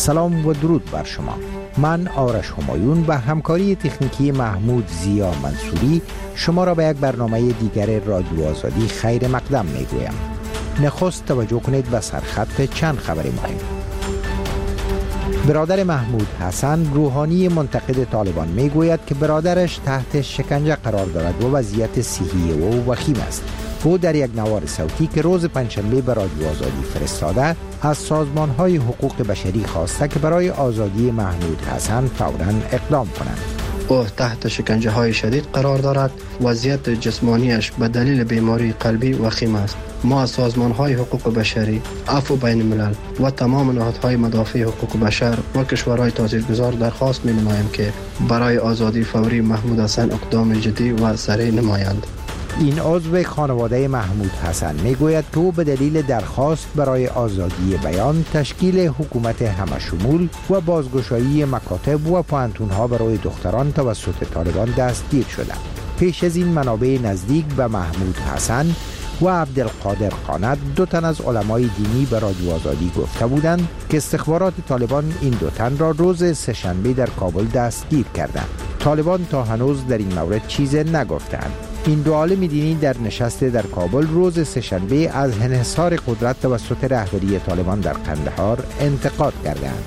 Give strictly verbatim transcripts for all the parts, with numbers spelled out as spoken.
سلام و درود بر شما. من آرش همایون و همکاری تکنیکی محمود زیا منصوری شما را به یک برنامه دیگر رادیو آزادی خیر مقدم می گویم. نخست توجه کنید به سرخط چند خبر مهم. برادر محمود حسن روحانی منتقد طالبان می گوید که برادرش تحت شکنجه قرار دارد و وضعیت صحی او وخیم است. او در یک نوار صوتی که روز پنجشنبه به رادیو آزادی فرستاده از سازمان‌های حقوق بشری خواسته که برای آزادی محمود حسن فوراً اقدام کنند. او تحت شکنجه های شدید قرار دارد. وضعیت جسمانیش به دلیل بیماری قلبی وخیم است. ما از سازمان های حقوق بشری، عفو بین الملل و تمام نهادهای مدافع حقوق بشر و کشورهای تاثیرگذار درخواست می نماییم که برای آزادی فوری محمود حسن اقدام جدی و سریع نمایند. این عضو خانواده محمود حسن می گوید که او به دلیل درخواست برای آزادی بیان، تشکیل حکومت همشمول و بازگشایی مکاتب و پوهنتون‌ها برای دختران توسط طالبان دستگیر شده. پیش از این منابع نزدیک به محمود حسن و عبدالقادر قانت، دو تن از علمای دینی به رادیو آزادی گفته بودند که استخبارات طالبان این دو تن را روز سه‌شنبه در کابل دستگیر کردند. طالبان تا هنوز در این مورد چیزی نگفتند. این دو عالم دینی در نشست در کابل روز سه‌شنبه از انحصار قدرت توسط رهبری طالبان در قندهار انتقاد کردند.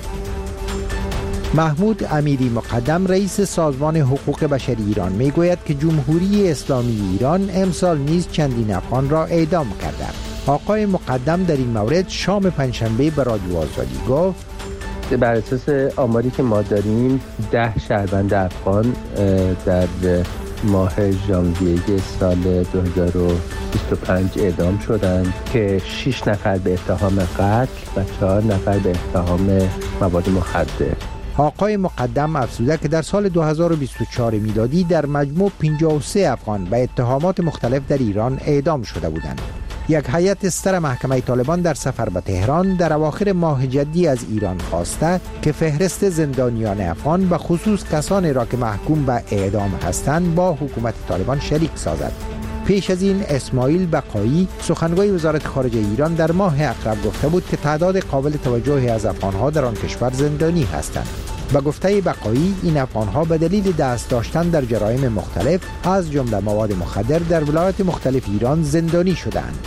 محمود امیری مقدم رئیس سازمان حقوق بشری ایران می گوید که جمهوری اسلامی ایران امسال نیز چندین افغان را اعدام کرده. آقای مقدم در این مورد شام پنجشنبه به رادیو آزادی گفت: بر اساس آماری که ما داریم ده شهروند افغان در ماه ژانویه سال دو هزار و بیست و پنج اعدام شدند که شش نفر به اتهام قتل و چهار نفر به اتهام مواد مخدر. آقای مقدم افزوده که در سال دو هزار و بیست و چهار میلادی در مجموع پنجاه و سه افغان به اتهامات مختلف در ایران اعدام شده بودند. یک هیئت سر محکمه طالبان در سفر به تهران در اواخر ماه جدی از ایران خواسته که فهرست زندانیان افغان به خصوص کسانی را که محکوم به اعدام هستند با حکومت طالبان شریک سازد. پیش از این اسماعیل بقایی سخنگوی وزارت خارجه ایران در ماه اقرب گفته بود که تعداد قابل توجهی از افغانها در آن کشور زندانی هستند. به گفته بقایی این افغانها به دلیل دست داشتن در جرایم مختلف از جمله مواد مخدر در ولایات مختلف ایران زندانی شدند.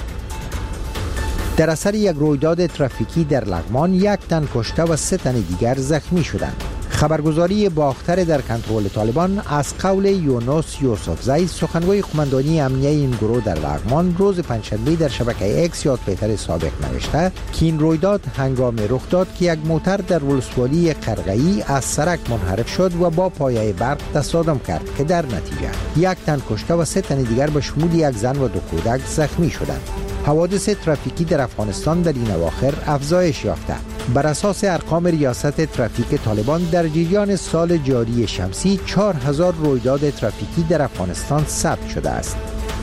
در اثر یک رویداد ترافیکی در لغمان یک تن کشته و سه تن دیگر زخمی شدند. خبرگزاری باختر در کنترل طالبان از قول یونس یوسفزی سخنگوی قماندانی امنیه این گروه در لغمان روز پنجشنبه در شبکه اکس یا توییتر سابق نوشته که این رویداد هنگام رخ داد که یک موتر در ولسوالی قرقئی از سرک منحرف شد و با پایه برق تصادم کرد که در نتیجه یک تن کشته و سه تن دیگر به شمول یک زن و دو کودک زخمی شدند. حوادث ترافیکی در افغانستان در این اواخر افزایش یافته. بر اساس ارقام ریاست ترافیک طالبان در جریان سال جاری شمسی چهار هزار رویداد ترافیکی در افغانستان ثبت شده است.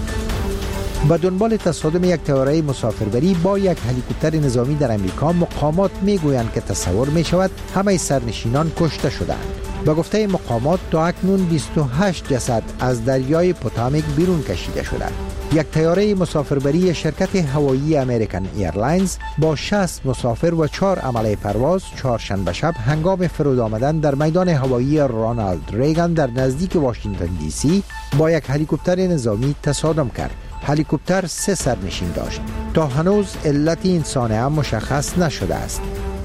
به دنبال تصادم یک طیاره مسافربری با یک هلیکوپتر نظامی در امریکا، مقامات میگویند که تصور می شود همه سرنشینان کشته شدند. به گفته مقامات تا اکنون بیست و هشت جسد از دریای پوتامیک بیرون کشیده شده. یک طیاره مسافربری شرکت هوایی امریکن ایرلاینز با شصت مسافر و چهار عمله پرواز چهارشنبه شب هنگام فرود آمدن در میدان هوایی رونالد ریگان در نزدیک واشنگتن دی سی با یک هلیکوپتر نظامی تصادم کرد. هلیکوپتر سه سرنشین داشت. تا هنوز علت این صحنه مشخص نشده است.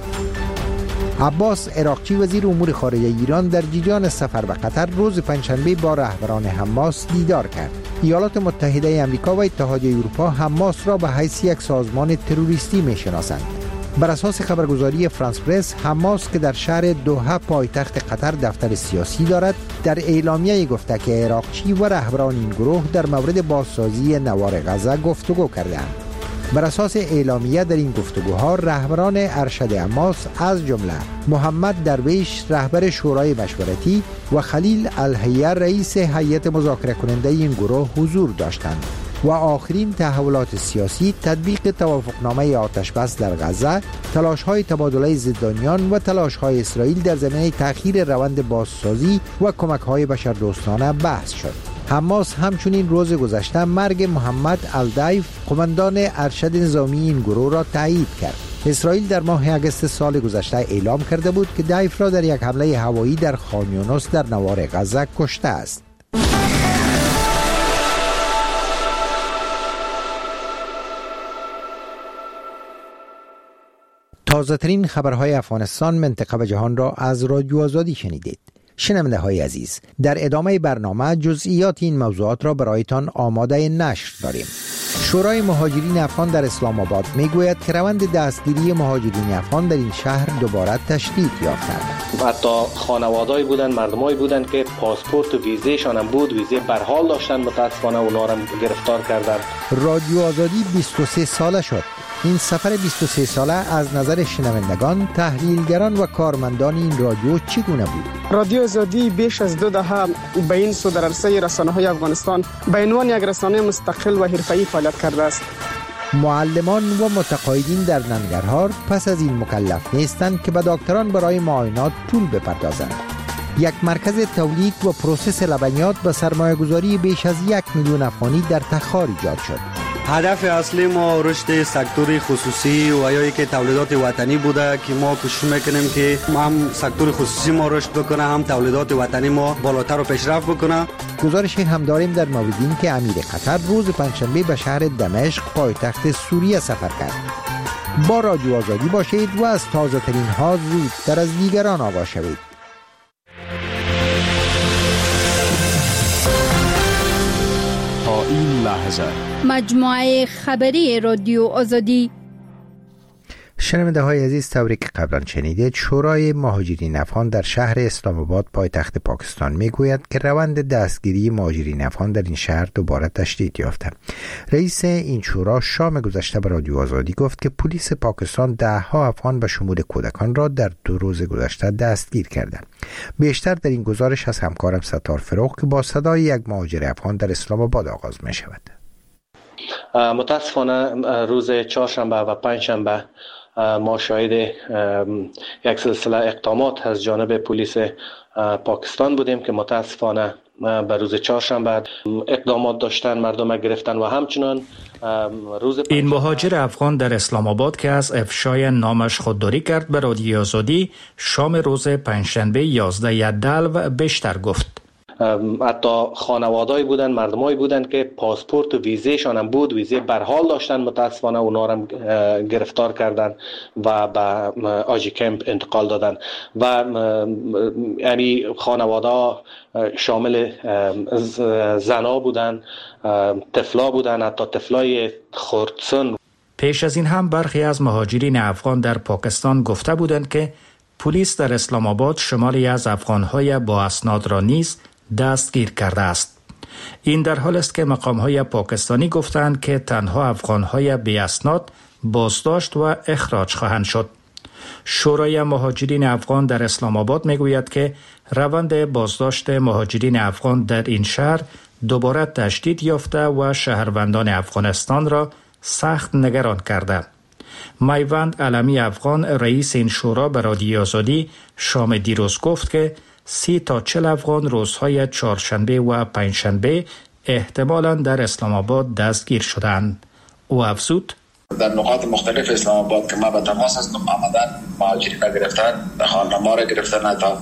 عباس عراقچی وزیر امور خارجه ایران در جریان سفر به قطر روز پنجشنبه با رهبران حماس دیدار کرد. ایالات متحده آمریکا و اتحادیه اروپا حماس را به حیث یک سازمان تروریستی می‌شناسند. بر اساس خبرگزاری فرانس پرس، حماس که در شهر دوحه پایتخت قطر دفتر سیاسی دارد، در اعلامیه گفته که عراقچی و رهبران این گروه در مورد بازسازی نوار غزه گفتگو کردند. بر اساس اعلامیه در این گفتگوها رهبران ارشد حماس از جمله محمد درویش رهبر شورای مشورتی و خلیل الحیه رئیس هیئت مذاکره کننده این گروه حضور داشتند و آخرین تحولات سیاسی، تطبیق توافقنامه آتشبس در غزه، تلاش‌های تبادله زندانیان و تلاش‌های اسرائیل در زمینه تأخیر روند بازسازی و کمک‌های بشردوستانه بحث شد. حماس همچنین روز گذشته مرگ محمد الدیف قماندان ارشد نظامی این گروه را تایید کرد. اسرائیل در ماه اگست سال گذشته اعلام کرده بود که ده افراد در یک حمله هوایی در خان یونس در نوار غزه کشته است. تازه ترین خبرهای افغانستان، منطقه و جهان را از رادیو آزادی شنیدید. شنونده های عزیز، در ادامه برنامه جزئیات این موضوعات را برایتان آماده نشر داریم. شورای مهاجرین افغان در اسلام آباد می گوید که روند دستگیری مهاجرین افغان در این شهر دوباره تشدید یافتند. حتی خانواده‌ای بودن، مردمایی بودن که پاسپورت و ویزهشان هم بود، ویزه برحال داشتن، متاسفانه اونا را گرفتار کردند. رادیو آزادی بیست و سه ساله شد. این سفر بیست و سه ساله از نظر شنوندگان، تحلیلگران و کارمندان این رادیو چگونه بود؟ رادیو آزادی بیش از دو دهه به این سو در عرصه رسانه‌های افغانستان به عنوان یک رسانه مستقل و حرفه‌ای فعالیت کرده است. معلمان و متقاعدین در ننگرهار پس از این مکلف نیستند که به دکتران برای معاینات پول بپردازند. یک مرکز تولید و پروسس لبنیات به سرمایه‌گذاری بیش از یک میلیون افغانی در تخار ایجاد شد. هدف اصلی ما رشد سکتور خصوصی و یا که تولیدات وطنی بوده که ما کوشش میکنیم که هم سکتور خصوصی ما رشد بکنه، هم تولیدات وطنی ما بالاتر و پیشرفت بکنه. گزارشی هم داریم در مورد این که امیر قطر روز پنجشنبه به شهر دمشق پایتخت سوریه سفر کرد. با رادیو آزادی باشید و از تازه ترین ها زودتر از دیگران آگاه شوید. تا این لحظه مجموعه خبری رادیو آزادی. شنونده های عزیز، طوری که قبلا شنیدید، شورای مهاجرین افغان در شهر اسلام آباد پایتخت پاکستان میگوید که روند دستگیری مهاجرین افغان در این شهر دوباره تشدید یافته. رئیس این شورا شام گذشته به رادیو آزادی گفت که پلیس پاکستان ده ها افغان به شمول کودکان را در دو روز گذشته دستگیر کرده. بیشتر در این گزارش از همکارم ستار فروغ که با صدای یک مهاجر افغان در اسلام آباد آغاز می شود. متاسفانه روز چهارشنبه و پنجشنبه ما شاهد یک سلسله اقدامات از جانب پلیس پاکستان بودیم که متاسفانه به روز چهارشنبه اقدامات داشتن، مردم گرفتن و همچنان روز این مهاجر افغان در اسلام آباد که از افشای نامش خودداری کرد به رادیو آزادی شام روز پنجشنبه یازده دلو بیشتر گفت. حتی خانواده‌ای بودن، مردمایی بودن که پاسپورت و ویزهشان هم بود، ویزه برحال داشتن، متاسفانه اونا را گرفتار کردن و به آجی کمپ انتقال دادن و یعنی خانواده شامل زنا بودن، طفلا بودن، حتی طفلای خردسن. پیش از این هم برخی از مهاجرین افغان در پاکستان گفته بودند که پلیس در اسلام آباد شماری از افغان‌های با اسناد را نیز دستگیر کرده است. این در حال است که مقام‌های پاکستانی گفتند که تنها افغان‌های بی اسناد بازداشت و اخراج خواهند شد. شورای مهاجرین افغان در اسلام آباد میگوید که روند بازداشت مهاجرین افغان در این شهر دوباره تشدید یافته و شهروندان افغانستان را سخت نگران کرده. میوند علمی افغان رئیس این شورا به رادیو آزادی شام دیروز گفت که سی تا چل افغان روزهای چهارشنبه و پنجشنبه احتمالاً در اسلام آباد دستگیر شدند. او افزود: در نقاط مختلف اسلام آباد که ما به تماس هستم آمدن مهاجرین را گرفتن، خانما را گرفتن، تا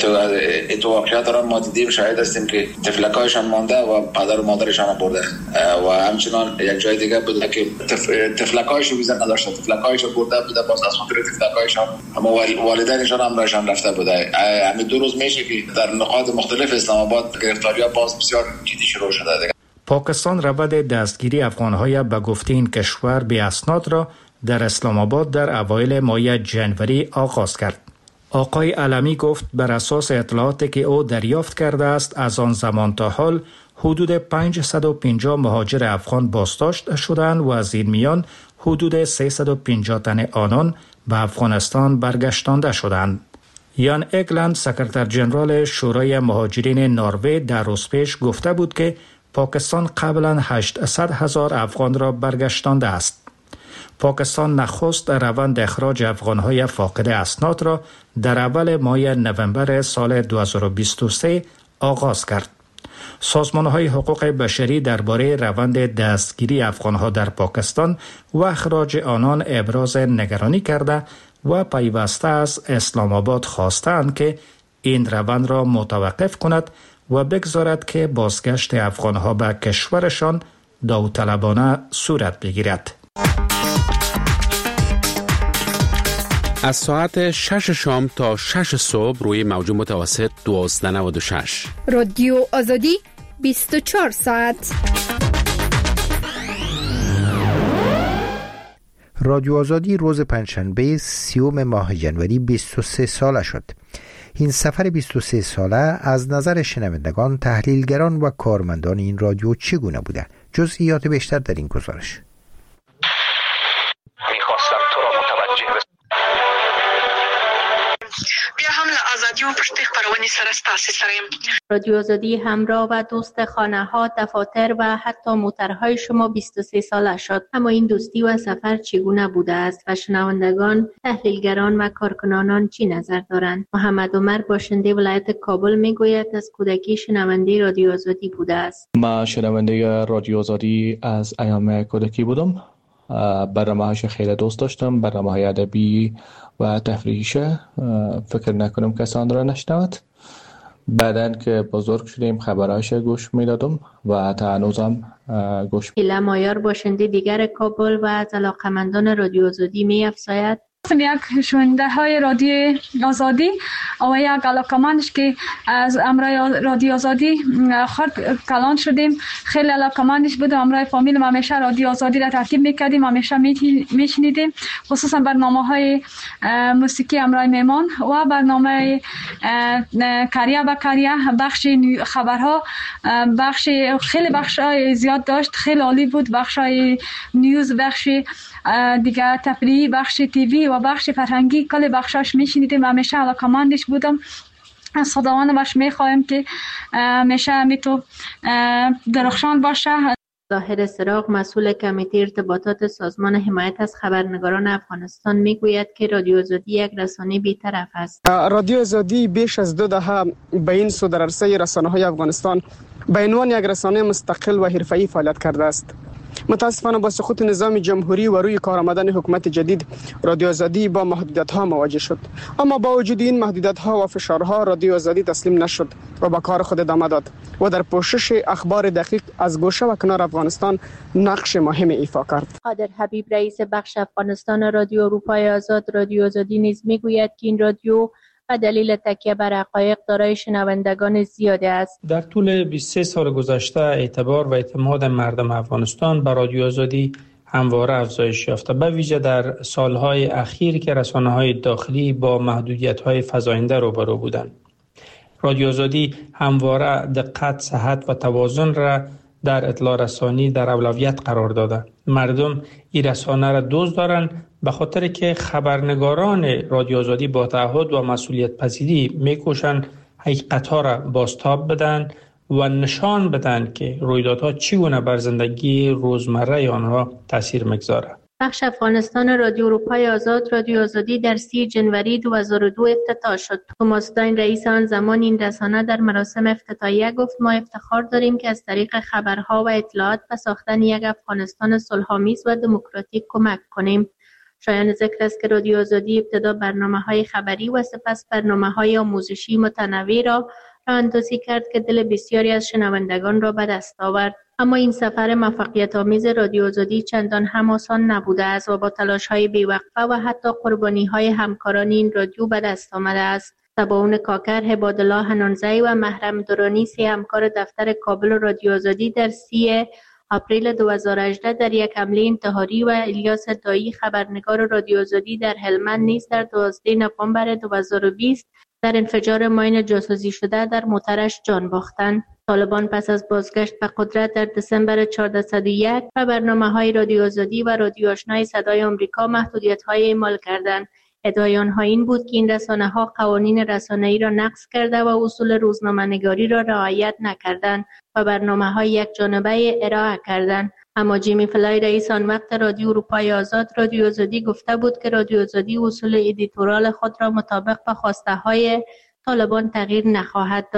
اتو واقعیت را ما دیدیم، شاهد هستیم که طفلکایشان مانده و پدر و مادرشان برده و همچنان یک جای دیگه بوده که طفلکایش ویزا نداشته، طفلکایش برده بوده، باز از خاطر طفلکایشان اما والدینشان هم راشان رفته بوده. همین دو روز میشه که در نقاط مختلف اسلام آباد گرفتاری‌ها باز بسیار جدی شروع شده دیگه. پاکستان روند دستگیری افغان‌های به گفته این کشور بی اسناد را در اسلام آباد در اوایل ماه جنوری آغاز کرد. آقای علمی گفت بر اساس اطلاعاتی که او دریافت کرده است از آن زمان تا حال حدود پانصد و پنجاه مهاجر افغان بازداشت شدند و از این میان حدود سیصد و پنجاه تن آنان به افغانستان برگشتانده شدند. یان اگلند سکرتر جنرال شورای مهاجرین نروژ در روز پیش گفته بود که پاکستان قبلا هشتصد هزار افغان را برگشتانده است. پاکستان نخست روند اخراج افغان‌های فاقد اسناد را در اول ماه نوامبر سال دو هزار و بیست و سه آغاز کرد. سازمان‌های حقوق بشری درباره روند دستگیری افغان‌ها در پاکستان و اخراج آنان ابراز نگرانی کرده و پیوسته از اسلام آباد خواستند که این روند را متوقف کند و بگذارد که بازگشت افغان‌ها به کشورشان داوطلبانه صورت بگیرد. از ساعت شش شام تا شش صبح روی موج متوسط دوازده نود و شش. رادیو آزادی بیست و چهار ساعت. رادیو آزادی روز پنجشنبه سیوم ماه جنوری بیست و سه ساله شد. این سفر بیست و سه ساله از نظر شنوندگان، تحلیلگران و کارمندان این رادیو چگونه بوده؟ جزئیات بیشتر در این گزارش. میخواستم تو را متوجه بسازم. بیا هم آزادی و پشت خبرونی سر استاسی سریم. رادیو آزادی همراه و دوست خانه ها، دفاتر و حتی موترهای شما بیست و سه ساله شد. اما این دوستی و سفر چگونه بوده است و شنوندگان، تحلیلگران و کارکنانان چی نظر دارند؟ محمد عمر باشنده ولایت کابل میگوید از کودکی شنونده رادیو آزادی بوده است. ما شنونده رادیو آزادی از ایام کودکی بودم. برنامه‌هاش خیلی دوست داشتم، برنامه‌های ادبی و تفریحیشه. فکر نکنم کسی آن را نشنود. بعدن که بزرگ شدیم خبرهاش گوش میدادم و تا هنوزم گوش میدم. ایلا مایار باشنده دیگر کابل و از علاقمندان رادیو آزادی می افزاید: یک شنونده های رادیو آزادی و یک علاقمندش که از امرای رادیو آزادی خرد کلان شدیم. خیلی علاقمندش بودم. امرای فامیل ما همیشه رادیو آزادی را تعقیب میکردیم، همیشه میشنیدیم، خصوصا برنامه های موسیقی امرای میمان و برنامه کریا با کریا، بخش خبرها، بخش خیلی بخش زیاد داشت، خیلی عالی بود. بخش نیوز، بخش دیگه تفریحی، بخش تیوی و بخش فرهنگی، کلی بخشاش میشنیدیم. همیشه علاقمندش بودم. از خداوند باش میخوایم که همیشه همیتو درخشان باشه. ظاهر سراغ، مسئول کمیته ارتباطات سازمان حمایت از خبرنگاران افغانستان، میگوید که رادیو آزادی یک رسانه بی‌طرف است. رادیو آزادی بیش از دو دهه به این سو در عرصه رسانه‌های افغانستان به عنوان یک رسانه مستقل و حرفه‌ای فعالیت کرده است. متاسفانه با سقوط نظام جمهوری و روی کار آمدن حکومت جدید، رادیو آزادی با محدودیت‌ها مواجه شد. اما با وجود این محدودیت‌ها و فشارها، رادیو آزادی تسلیم نشد و با کار خود ادامه داد و در پوشش اخبار دقیق از گوشه و کنار افغانستان نقش مهم ایفا کرد. قادر حبیب، رئیس بخش افغانستان رادیو اروپای آزاد رادیو آزادی، نیز میگوید که این رادیو و دلیل تکیه بر حقایق دارای شنوندگان زیاده است. در طول بیست و سه سال گذشته اعتبار و اعتماد مردم افغانستان به رادیو آزادی همواره افزایش یافته، به ویژه در سالهای اخیر که رسانه‌های داخلی با محدودیت‌های فزاینده روبرو بودند. رادیو آزادی همواره دقت، صحت و توازن را در اطلاع رسانی در اولویت قرار داده. مردم این رسانه را دوست دارند به خاطر که خبرنگاران رادیو آزادی با تعهد و مسئولیت پذیری میکوشند حقیقت‌ها را بازتاب بدن و نشان بدن که رویدادها چگونه بر زندگی روزمره آنها تاثیر میگذارد. بخش افغانستان رادیو اروپای آزاد رادیو آزادی در سی جنوری دو هزار و دو افتتاح شد. توماس داین، رئیس آن زمان این رسانه، در مراسم افتتاحیه گفت: ما افتخار داریم که از طریق خبرها و اطلاعات به ساختن یک افغانستان صلح‌آمیز و دموکراتیک کمک کنیم. شایان ذکر است که رادیو آزادی ابتدا برنامه‌های خبری و سپس برنامه‌های آموزشی متنوع را راه اندازی کرد که دل بسیاری از شنوندگان را به دست آورد. اما این سفر موفقیت آمیز رادیو آزادی چندان هم آسان نبوده است و با تلاش‌های بی‌وقفه و حتی قربانی‌های همکاران این رادیو به دست آمده است. تباون کاکر، هبادالله حنانزی و محرم درانی، سه همکار دفتر کابل رادیو آزادی، در سی آپریل دو هزار و هجده در یک حمله انتحاری و الیاس دایی، خبرنگار رادیو آزادی در هلمند، نیز در دوازده نوامبر دو هزار و بیست در انفجار ماین جاسوسی شده در موترش جان باختند. طالبان پس از بازگشت به قدرت در دسامبر چهارصد و یک و برنامه‌های رادیو آزادی و رادیو آشنای صدای آمریکا محدودیت‌های اعمال کردند. ادعای آنها این بود که این رسانه‌ها قوانین رسانه‌ای را نقض کرده و اصول روزنامه‌نگاری را رعایت نکردند و برنامه‌های یک جانبه ارائه کردند. اما جیمی فلای، رئیس آن وقت رادیو اروپای آزاد رادیو آزادی، گفته بود که رادیو آزادی اصول ادیتورال خود را مطابق با خواسته‌های طالبان تغییر نخواهد داد.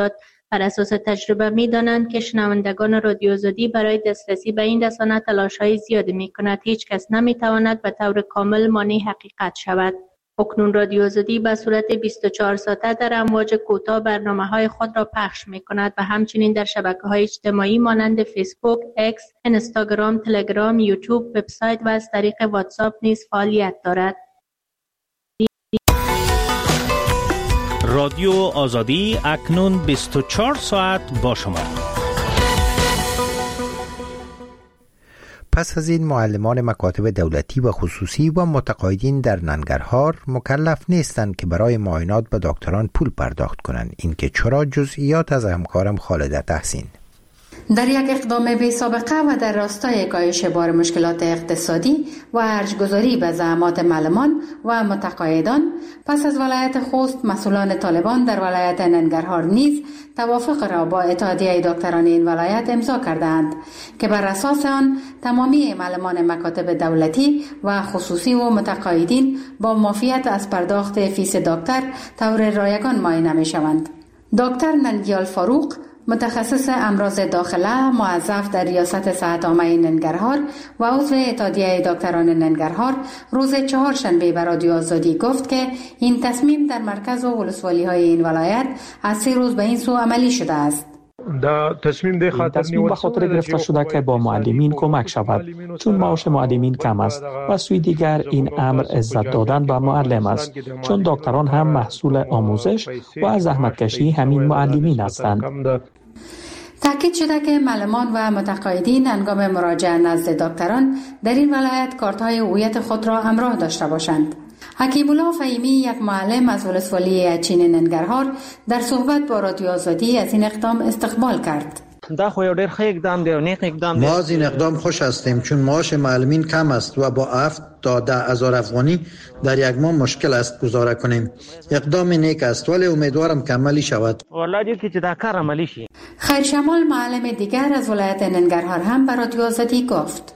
بر اساس تجربه می دانند که شنوندگان رادیو آزادی برای دسترسی به این رسانه تلاش‌های زیادی می کند. هیچ کس نمی تواند به طور کامل مانع حقیقت شود. اکنون رادیو آزادی به صورت بیست و چهار ساعته در امواج کوتاه برنامه‌های خود را پخش می‌کند و همچنین در شبکه‌های اجتماعی مانند فیسبوک، اکس، اینستاگرام، تلگرام، یوتیوب، وبسایت و از طریق واتساپ نیز فعالیت دارد. رادیو آزادی اکنون بیست و چهار ساعت با شما. پس از این معلمان مکاتب دولتی و خصوصی و متقاعدین در ننگرهار مکلف نیستند که برای معاینات به دکتران پول پرداخت کنند. این که چرا؟ جزئیات از همکارم خالده تحسین. در یک اقدام بی سابقه و در راستای کاهش بار مشکلات اقتصادی و ارجگذاری به زحمات معلمان و متقاعدان، پس از ولایت خوست مسئولان طالبان در ولایت ننگرهار نیز توافق را با اتحادیه دکتران این ولایت امضا کردند که بر اساس آن تمامی معلمان مکاتب دولتی و خصوصی و متقاعدین با معافیت از پرداخت فیس دکتر طور رایگان معاینه می شوند. دکتر ننگیال فاروق، متخصص امراض داخله، موظف در ریاست صحت عامه ننگرهار و عضو اتحادیه دکتران ننگرهار، روز چهارشنبه به رادیو آزادی گفت که این تصمیم در مرکز و ولسوالی های این ولایت از سه روز به این سو عملی شده است. دا تصمیم ده خاطر تصمیم به خاطر گرفته شده که با معلمین کمک شود، چون معاش معلمین کم است و سوی دیگر این امر عزت دادن به معلم است، چون دکتران هم محصول آموزش و زحمتکشی همین معلمین هستند. تاکید شده که معلمان و متقاعدین هنگام مراجعه نزد دکتران در این ولایت کارت‌های هویت خود را همراه داشته باشند. حکیم الله فهیمی، یک معلم از ولسوالی اچین ننگرهار، در صحبت با رادیو آزادی از این اقدام استقبال کرد. دا خو یو ډیر ښه اقدام دی او نیک اقدام دی. ما از این اقدام خوش هستیم چون معاش معلمین کم است و با هفت تا ده هزار افغانی در یک ماه مشکل است گزاره کنیم. اقدام نیک است ولی امیدوارم که عملی شود. والله دې چې دا کار عملی شي. خیر شمال، معلم دیگر از ولایت ننگرهار، هم به رادیو آزادی گفت: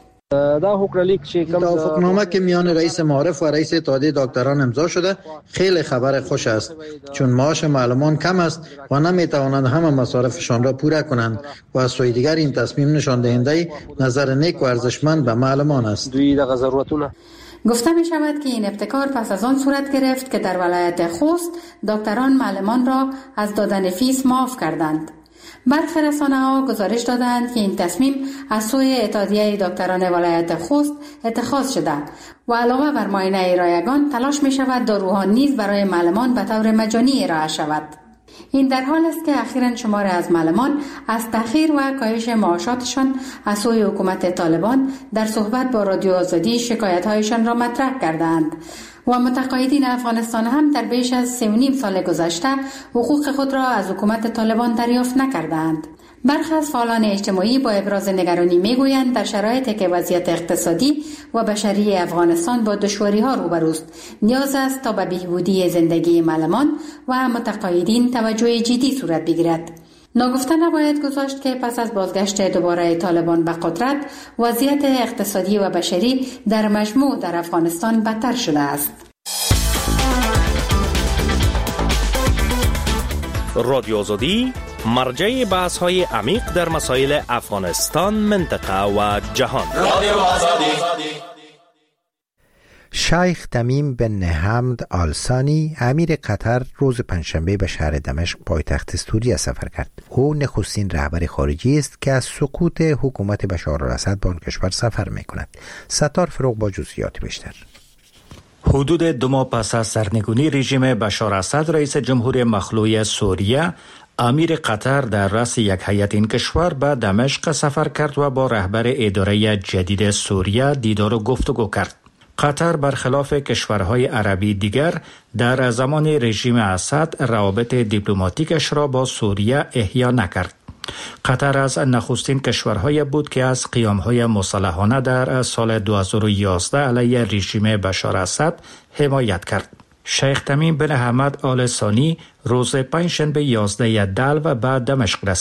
توافقنامه که میان رئیس معارف و رئیس اتحادیه دکتران امضا شده خیلی خبر خوش است، چون معاش معلمان کم است و نمیتوانند همه مصارفشان را پوره کنند و از سوی دیگر این تصمیم نشان دهنده نظر نیک و ارزشمند به معلمان است. گفته می شود که این ابتکار پس از آن صورت گرفت که در ولایت خوست دکتران معلمان را از دادن فیس معاف کردند. برخی رسانه‌ها گزارش دادند که این تصمیم از سوی اتحادیه دکتران ولایت خوست اتخاذ شده و علاوه بر معاینه رایگان تلاش می شود داروها نیز برای معلمان به طور مجانی ارائه شود. این در حال است که اخیراً شمار از معلمان از تأخیر و کاهش معاشاتشان از سوی حکومت طالبان در صحبت با رادیو آزادی شکایت‌هایشان را مطرح کردند و متقاعدین افغانستان هم در بیش از سه و نیم سال گذشته حقوق خود را از حکومت طالبان دریافت نکردند. برخی از فعالان اجتماعی با ابراز نگرانی میگویند در شرایطی که وضعیت اقتصادی و بشری افغانستان با دشواری‌ها روبروست، نیاز است تا به بهبودی زندگی معلمان و متقاعدین توجه جدی صورت بگیرد. ناگفته نباید گذاشت که پس از بازگشت دوباره طالبان به قدرت، وضعیت اقتصادی و بشری در مجموع در افغانستان بدتر شده است. رادیو آزادی، مرجع بحث های عمیق در مسائل افغانستان، منطقه و جهان. رادیو آزادی. شیخ تمیم بن حمد آل ثانی امیر قطر روز پنجشنبه به شهر دمشق پایتخت سوریه سفر کرد. او نخستین رهبر خارجی است که از سقوط حکومت بشار الاسد به آن کشور سفر می کند. ستار فروغ با جزئیات بیشتر. حدود دو ماه پس از سرنگونی رژیم بشار اسد، رئیس جمهور مخلوع سوریه امیر قطر در رأس یک هیئت این کشور به دمشق سفر کرد و با رهبر اداره جدید سوریه دیدار و گفتگو کرد. قطر برخلاف کشورهای عربی دیگر در زمان رژیم اسد روابط دیپلماتیکش را با سوریه احیا نکرد. قطر از نخستین کشورهای بود که از قیامهای مسلحانه در سال دو هزار و یازده علیه رژیم بشار اسد حمایت کرد. شیخ تمیم بن حمد آل ثانی روز پنجشنبه یازده دلو به دمشق رسید.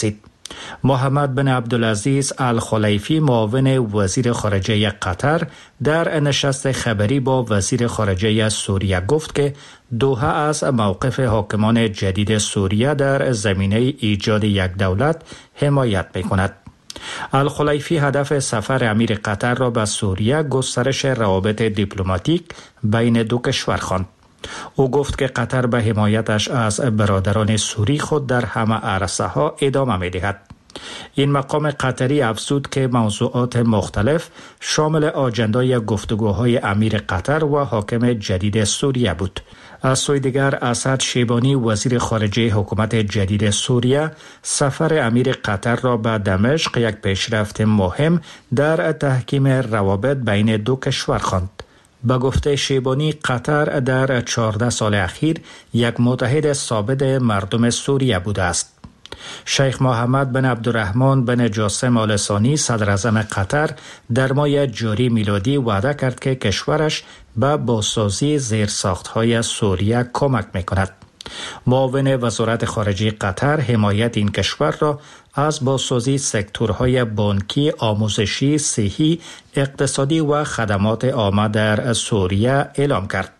محمد بن عبدالعزیز الخلیفی معاون وزیر خارجه قطر در نشست خبری با وزیر خارجه سوریه گفت که دوحه از موقف حاکمان جدید سوریه در زمینه ایجاد یک دولت حمایت می‌کند. الخلیفی هدف سفر امیر قطر را به سوریه گسترش روابط دیپلماتیک بین دو کشور خواند. او گفت که قطر به حمایتش از برادران سوری خود در همه عرصه‌ها ادامه می‌دهد. این مقام قطری افزود که موضوعات مختلف شامل آجندای گفتگوهای امیر قطر و حاکم جدید سوریه بود. از سوی دیگر اسد شیبانی وزیر خارجه حکومت جدید سوریه سفر امیر قطر را به دمشق یک پیشرفت مهم در تحکیم روابط بین دو کشور خواند. به گفته شیبانی قطر در چهارده سال اخیر یک متحد ثابت مردم سوریه بوده است. شیخ محمد بن عبدالرحمن بن جاسم آل ثانی صدر اعظم قطر در ماه جاری میلادی وعده کرد که کشورش به بازسازی زیرساخت‌های سوریه کمک می‌کند. معاون وزارت خارجه قطر حمایت این کشور را از بازسازی سکتورهای بانکی، آموزشی، صحی، اقتصادی و خدمات عامه در سوریه اعلام کرد.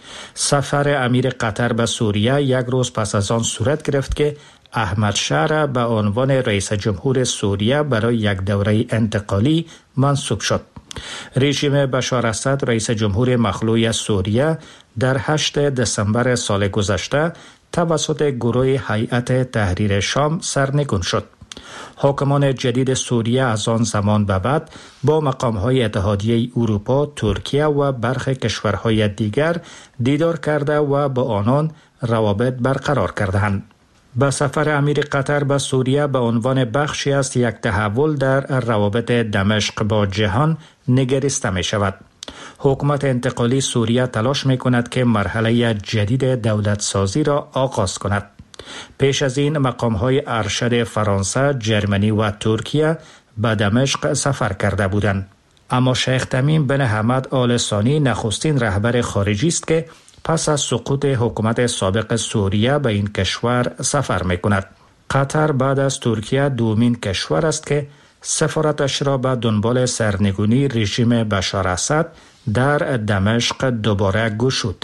سفر امیر قطر به سوریه یک روز پس از آن صورت گرفت که احمد شاه به عنوان رئیس جمهور سوریه برای یک دوره انتقالی منصوب شد. رژیم بشار اسد رئیس جمهور مخلوع سوریه در هشتم دسامبر سال گذشته توسط گروه هیئت تحریر شام سرنگون شد. حاکمان جدید سوریه از آن زمان به بعد با مقام‌های اتحادیه اروپا، ترکیه و برخی کشورهای دیگر دیدار کرده و با آنان روابط برقرار کردند. با سفر امیر قطر به سوریه به عنوان بخشی از یک تحول در روابط دمشق با جهان نگریسته می شود. حکومت انتقالی سوریه تلاش می کند که مرحله جدید دولت سازی را آغاز کند. پیش از این مقام‌های ارشد فرانسه، جرمنی و ترکیه به دمشق سفر کرده بودند. اما شیخ تمیم بن حمد آل ثانی نخستین رهبر خارجی است که پس از سقوط حکومت سابق سوریه به این کشور سفر می کند. قطر بعد از ترکیه دومین کشور است که سفارتش را به دنبال سرنگونی رژیم بشار اسد در دمشق دوباره گشود.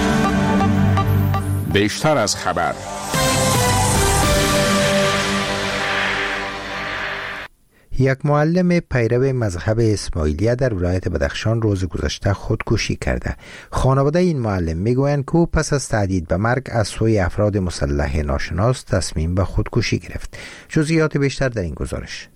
بیشتر از خبر. یک معلم پیرو مذهب اسماعیلیه در ولایت بدخشان روز گذشته خودکشی کرده. خانواده این معلم میگویند که او پس از تهدید به مرگ از سوی افراد مسلح ناشناس تصمیم به خودکشی گرفت. جزئیات بیشتر در این گزارش.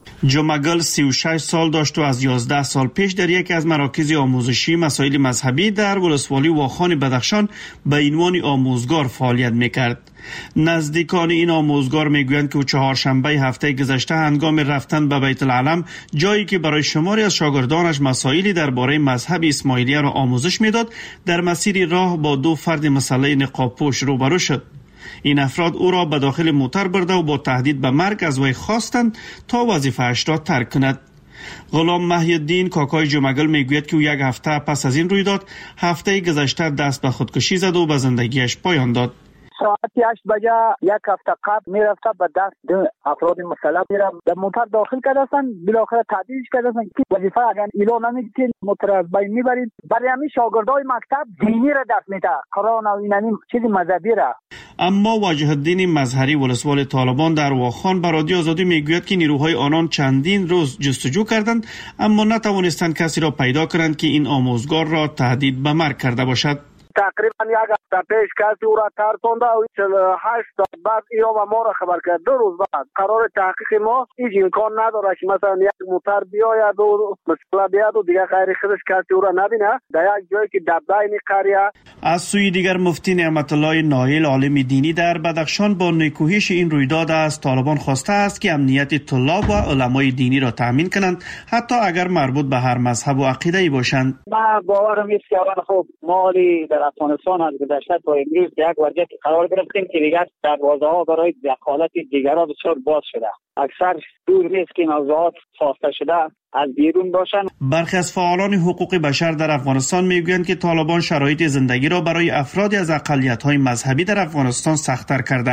جمعگل سی و شش سال داشت و از یازده سال پیش در یکی از مراکز آموزشی مسائل مذهبی در ولسوالی واخان بدخشان به عنوان آموزگار فعالیت میکرد. نزدیکان این آموزگار میگویند که چهارشنبه هفته گذشته هنگام رفتن به بیت العلم، جایی که برای شماری از شاگردانش مسائلی درباره مذهب اسماعیلیه را آموزش میداد، در مسیر راه با دو فرد مسلح نقابپوش روبرو شد. این افراد او را به داخل موتر برده و با تهدید به مرگ از وی خواستند تا وظیفه‌اش را ترک کند. غلام محی الدین کاکای جمعگل میگوید که او یک هفته پس از این رویداد هفته گذشته دست به خودکشی زد و به زندگیش پایان داد. ساعت هشت بجه یک هفته قبل میرفته به دست دو افراد مسلح میره در موتر داخل کردن، بالاخره تهدیدش کردن که وظیفه اگر اعلان نمیکنید موتر از بین میبرید. برای همین شاگردای مکتب دینی را دست میده، قرآن و این چیز مذهبی را. اما وجه الدین مظهری ولسوال طالبان در واخان به رادیو آزادی میگوید که نیروهای آنان چندین روز جستجو کردند اما نتوانستند کسی را پیدا کنند که این آموزگار را تهدید به مرگ کرده باشد. تقریبا یک هفته پیش کسی او را ترسانده و چهل و هشت ساعت بعد اینا و ما را خبر کرد. دو روز بعد قرار تحقیق ما هیچ امکان نداره که مثلا یک موتر بیاید و مسئله بیاد و دیگه غیر خودش کسی او را نبینه در یک جایی که دبه این قریه. از سوی دیگر مفتی نعمت الله نایل عالم دینی در بدخشان با نکوهش این رویداد از طالبان خواسته است که امنیت طلاب و علمای دینی را تامین کنند، حتی اگر مربوط به هر مذهب و عقیده‌ای باشند. ما باورم است که خب مالی در افغانستان از گذشته تا امروز یک وضعیت قرار گرفتیم که دیگر دروازه ها برای دخالت دیگران بسیار باز شده. اکثر دور نیست که موضوعات ساخته شده از بیرون باشند. برخی از فعالان حقوق بشر در افغانستان میگویند که طالبان شرایط زندگی را برای افرادی از اقلیت‌های مذهبی در افغانستان سخت‌تر کرده اند.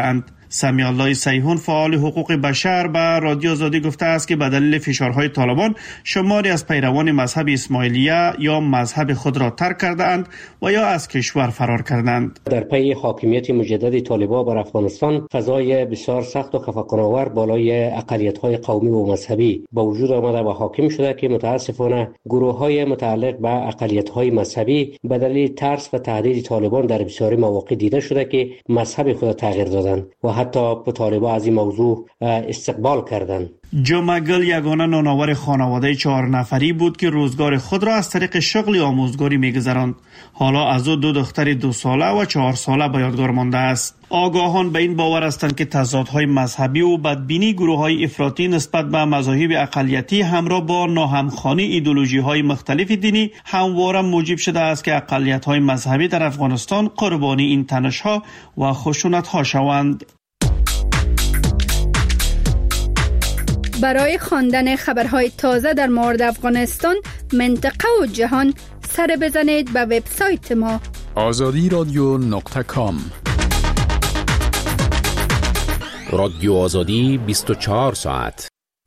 سمیع الله سیحون فعال حقوق بشر به رادیو آزادی گفته است که به دلیل فشارهای طالبان شماری از پیروان مذهب اسماعیلیه یا مذهب خود را ترک کرده اند و یا از کشور فرار کردند. در پی حاکمیت مجدد طالبان بر افغانستان فضای بسیار سخت و خفقان‌آور بالای اقلیت‌های قومی و مذهبی با وجود آمده و حاکم شده که متاسفانه گروه‌های متعلق به اقلیت‌های مذهبی به دلیل ترس و تهدید طالبان در بسیاری مواقع دیده شده که مذهب خود تغییر دادند و حتی طالبان از این موضوع استقبال کردند. جمعه گل یگانه نانآور خانواده چهار نفری بود که روزگار خود را از طریق شغل آموزگاری می‌گذراند. حالا از او دو دختر دو ساله و چهار ساله به یادگار مانده است. آگاهان به این باور هستند که تضادهای مذهبی و بدبینی گروه‌های افراطی نسبت به مذاهب اقلیتی همراه با ناهمخوانی ایدئولوژی‌های مختلف دینی همواره موجب شده است که اقلیت‌های مذهبی در افغانستان قربانی این تنش‌ها و خشونت‌ها شوند. برای خواندن خبرهای تازه در مورد افغانستان، منطقه و جهان سر بزنید به وبسایت ما آزادی رادیو نقطه کام. رادیو آزادی بیست و چهار ساعت.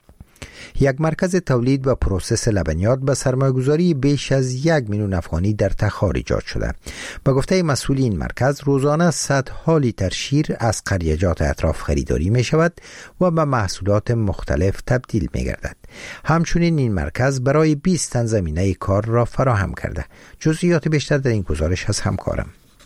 یک مرکز تولید و پروسس لبنیات به سرمایه‌گذاری بیش از یک میلیون افغانی در تخار ایجاد شده. به گفته مسئول این مرکز، روزانه صدها لیتر شیر از قریجات اطراف خریداری می شود و به محصولات مختلف تبدیل می گردد. همچنین این مرکز برای بیست تن زمینه کار را فراهم کرده. جزئیات بیشتر در این گزارش از همکارم.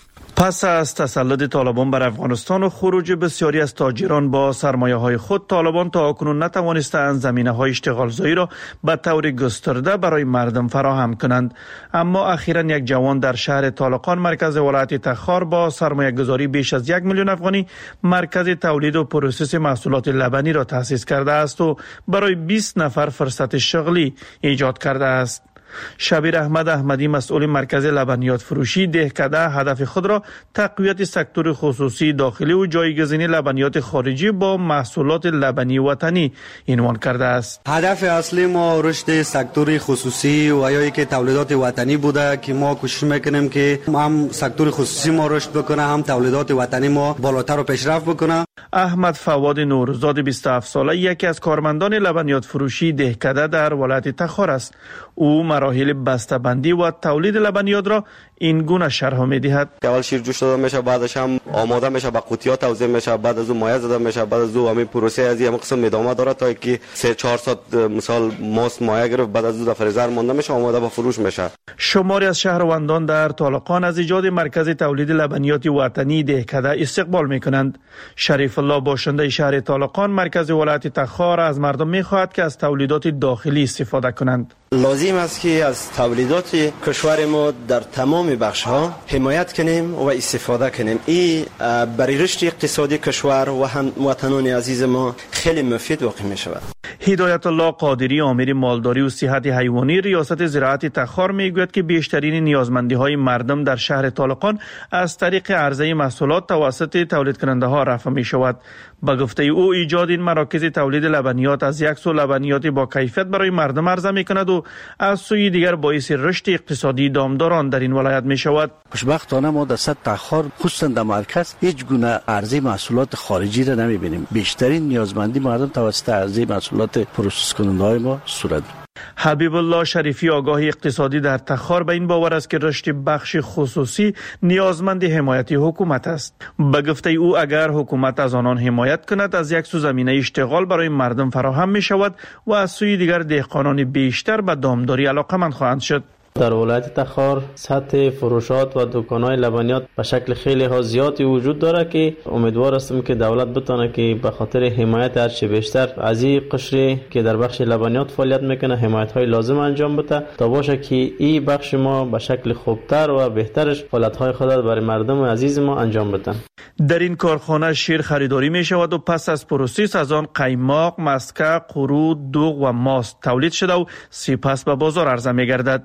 پس از تسلط طالبان بر افغانستان و خروج بسیاری از تاجران با سرمایه‌های خود، طالبان تا اکنون نتوانستند زمینه‌های اشتغالزایی را به طور گسترده برای مردم فراهم کنند. اما اخیراً یک جوان در شهر طالقان مرکز ولایت تخار با سرمایه‌گذاری بیش از یک میلیون افغانی مرکز تولید و پروسس محصولات لبنی را تأسیس کرده است و برای بیست نفر فرصت شغلی ایجاد کرده است. شبیر احمد احمدی مسئول مرکز لبنیات فروشی دهکده هدف خود را تقویت سکتور خصوصی داخلی و جایگزینی لبنیات خارجی با محصولات لبنی وطنی عنوان کرده است. هدف اصلی ما رشد سکتور خصوصی و یا که تولیدات وطنی بوده که ما کوشش میکنیم که هم سکتور خصوصی ما رشد بکنه، هم تولیدات وطنی ما بالاتر و پیشرفت بکنه. احمد فواد نورزاد بیست و هفت ساله یکی از کارمندان لبنیات فروشی دهکده در ولایت تخار است. او مراحل بسته‌بندی و تولید لبنیات را این گونه شرح می‌دهد. اول شیر جوش داده میشه، بعدش هم آماده میشه، به قوطی‌ها توزیع میشه، بعد از اون مایع زده میشه، بعد از اون همین پروسه از این قسم ادامه داره تا اینکه سه چهار ساعت مثال ماست مایع گرفت، بعد از اون در فریزر مونده میشه، آماده به فروش میشه. شماری از شهروندان در طالقان از ایجاد مرکز تولید لبنیات وطنی دهکده استقبال میکنند. شریف الله باشنده شهر طالقان مرکز ولایت تخار از مردم میخواهد که از تولیدات داخلی استفاده کنند. لازم است که از تولیدات کشور ما در تمام بخش‌ها حمایت کنیم و استفاده کنیم. این برای رشد اقتصادی کشور و هم وطنان عزیز ما خیلی مفید واقع می شود. هدایت الله قادری امیر مالداری و صحت حیوانی ریاست زراعت تخار میگوید که بیشترین نیازمندی‌های مردم در شهر طالقان از طریق عرضه محصولات توسط تولید کننده ها رفع می شود. با گفته او ایجاد این مراکز تولید لبنیات از یک سو لبنیات با کیفیت برای مردم عرضه می کند و از سوی دیگر باعث رشد اقتصادی دامداران در این ولایت می شود. خوشبختانه ما در سطح تخار خصوصا در مرکز هیچ گونه عرضه محصولات خارجی را نمی بینیم. بیشترین نیازمندی مردم توسط عرضه محصولات پروسس کننده های ما صورت گرفت. حبیب الله شریفی آگاه اقتصادی در تخار به این باور است که رشد بخش خصوصی نیازمند حمایت حکومت است. به گفته او اگر حکومت از آنان حمایت کند از یک سو زمینه اشتغال برای مردم فراهم می شود و از سوی دیگر دهقانان بیشتر به دامداری علاقمند خواهند شد. در ولایت تخار سطح فروشات و دکان‌های لبنیات به شکل خیلی ها زیادی وجود داره که امیدوار هستم که دولت بتونه که به خاطر حمایت هرچه بیشتر از این قشری که در بخش لبنیات فعالیت میکنه حمایت‌های لازم انجام بده تا باشه که این بخش ما به شکل خوبتر و بهترش فعالیت‌های خود برای مردم عزیز ما انجام بدن. در این کارخانه شیر خریداری می شود و پس از پروسس از آن قیماق، مسکه، قرود، دوغ و ماست تولید شده و سپس به بازار عرضه می گردد.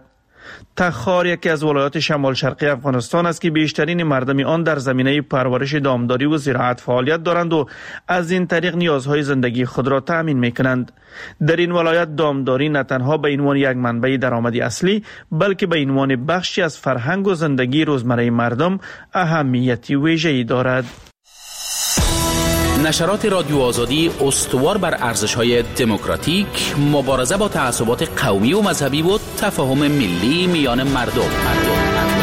تخار یکی از ولایات شمال شرقی افغانستان است که بیشترین مردم آن در زمینه پرورش دامداری و زراعت فعالیت دارند و از این طریق نیازهای زندگی خود را تأمین می‌کنند. در این ولایت دامداری نه تنها به عنوان یک منبع درآمدی اصلی بلکه به عنوان بخشی از فرهنگ و زندگی روزمره مردم اهمیتی ویژه‌ای دارد. نشرات رادیو آزادی استوار بر ارزش‌های دموکراتیک، مبارزه با تعصبات قومی و مذهبی و تفاهم ملی میان مردم. مردم.